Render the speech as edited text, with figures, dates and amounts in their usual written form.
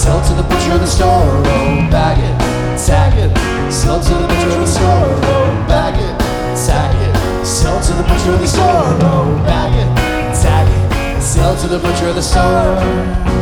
Sell to the butcher in the store, oh, bag it, tag it. Sell to the butcher in the store, oh, bag it, tag it. Sell to the butcher in the store, oh, bag it, tag it. Sell to the butcher in the store.